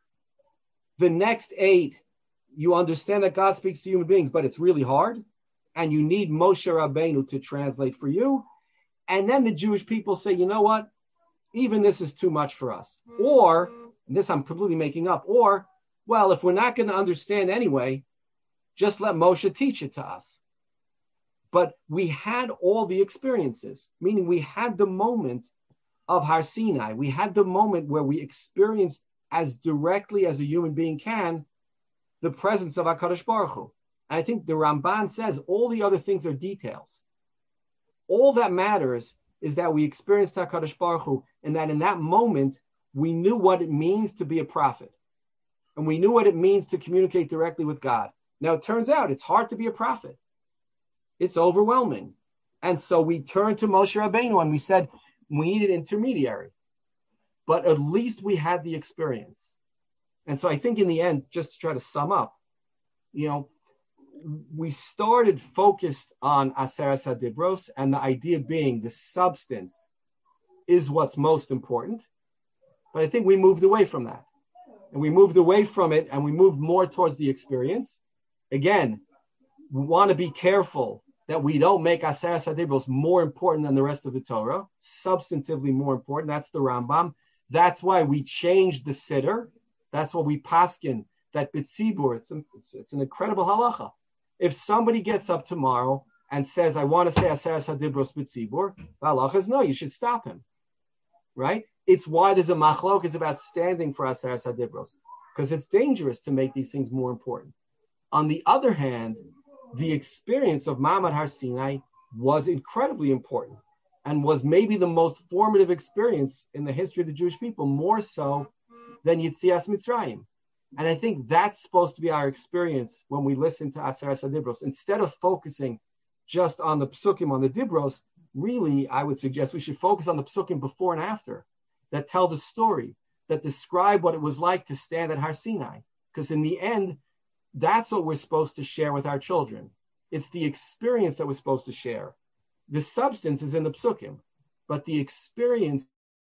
The next eight, you understand that God speaks to human beings, but it's really hard, and you need Moshe Rabbeinu to translate for you. And then the Jewish people say, you know what? Even this is too much for us. Or, and this I'm completely making up, or, well, if we're not going to understand anyway, just let Moshe teach it to us. But we had all the experiences, meaning we had the moment of Har Sinai. We had the moment where we experienced as directly as a human being can the presence of HaKadosh Baruch Hu. And I think the Ramban says all the other things are details. All that matters is that we experienced HaKadosh Baruch Hu, and that in that moment we knew what it means to be a prophet. and we knew what it means to communicate directly with God. Now, it turns out it's hard to be a prophet. It's overwhelming. And so we turned to Moshe Rabbeinu and we said, we need an intermediary. But at least we had the experience. And so I think in the end, just to try to sum up, you know, we started focused on Aseres HaDibros, and the idea being the substance is what's most important. But I think we moved away from that. And we moved away from it, and we moved more towards the experience. Again, we want to be careful that we don't make Aseres HaDibros more important than the rest of the Torah, substantively more important. That's the Rambam. That's why we changed the Siddur. That's what we paskin, that B'tzibur, it's, it's, it's an incredible halacha. If somebody gets up tomorrow and says, I want to say Aseres HaDibros B'tzibur, the halacha is no, you should stop him, right? It's why there's a machlok is about standing for Aseres HaDibros, because it's dangerous to make these things more important. On the other hand, the experience of Ma'amad Har Sinai was incredibly important and was maybe the most formative experience in the history of the Jewish people, more so than Yetzias Mitzrayim. And I think that's supposed to be our experience when we listen to Aseres HaDibros. Instead of focusing just on the Psukim, on the Dibros, really, I would suggest we should focus on the Psukim before and after that tell the story, that describe what it was like to stand at Har Sinai. Because in the end, that's what we're supposed to share with our children. It's the experience that we're supposed to share. The substance is in the Psukim, but the experience,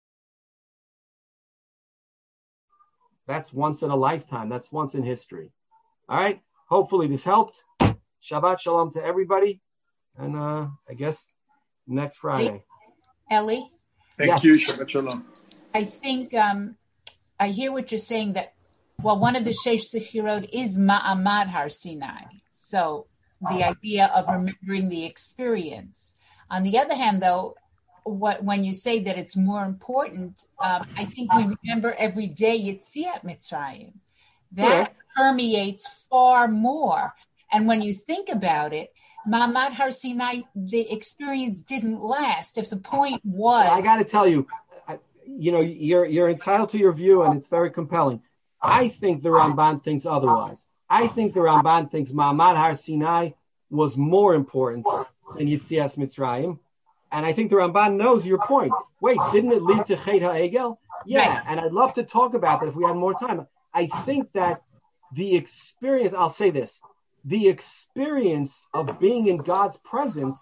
that's once in a lifetime. That's once in history. All right. Hopefully this helped. Shabbat shalom to everybody. And uh, I guess next Friday. Ellie? Thank yes. you. Shabbat shalom. I think um, I hear what you're saying that, well, one of the Sheish Zechirot is Ma'amad Har Sinai. So the idea of remembering the experience. On the other hand, though, what when you say that it's more important, um, I think we remember every day Yetziat Mitzrayim. That Correct. permeates far more. And when you think about it, Ma'amad Har Sinai, the experience didn't last. If the point was... I got to tell you, I, you know, you're you're entitled to your view, and it's very compelling. I think the Ramban thinks otherwise. I think the Ramban thinks Ma'amad Har Sinai was more important than Yetzias Mitzrayim. And I think the Ramban knows your point. Wait, didn't it lead to Chet HaEgel? Yeah, Right. and I'd love to talk about that if we had more time. I think that the experience, I'll say this, the experience of being in God's presence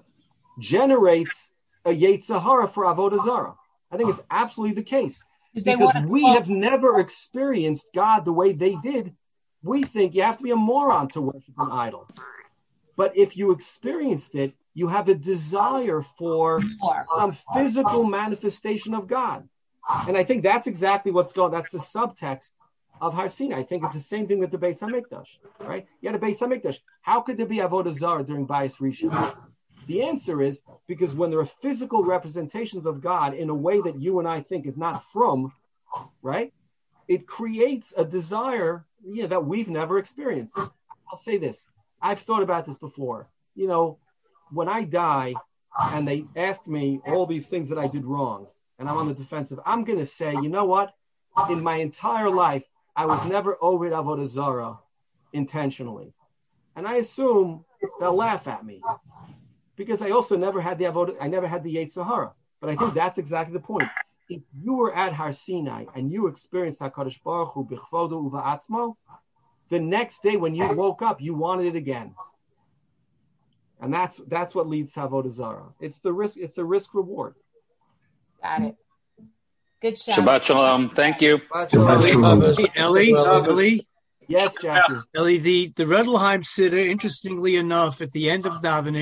generates a Yetzer Hara for Avodah Zarah. I think it's absolutely the case. They Because wanna we call- have never experienced God the way they did. We think you have to be a moron to worship an idol. But if you experienced it, you have a desire for More. some physical manifestation of God. And I think that's exactly what's going, that's the subtext of Har Sinai. I think it's the same thing with the Beis HaMikdash, right? You had a Beis HaMikdash. How could there be Avodah Zarah during Bayis Rishon? The answer is because when there are physical representations of God in a way that you and I think is not from, right? It creates a desire, yeah, that we've never experienced. I'll say this. I've thought about this before. You know, when I die and they ask me all these things that I did wrong and I'm on the defensive, I'm going to say, you know what? In my entire life, I was never over Avodah Zarah intentionally. And I assume they'll laugh at me because I also never had the Avodah, I never had the Yetzer Hara. But I think that's exactly the point. If you were at Har Sinai and you experienced HaKadosh Baruch Hu b'chvodo uva'atzmo, the next day when you woke up, you wanted it again. And that's that's what leads to Avodah Zarah. It's the risk, it's a risk reward. Got it. Good shot. Shabbat shalom. Thank you. Shabbat shalom. Hey, Ellie, Ellie, Yes, Jackie. Ellie, the, the Redelheim Siddur, interestingly enough, at the end of davening,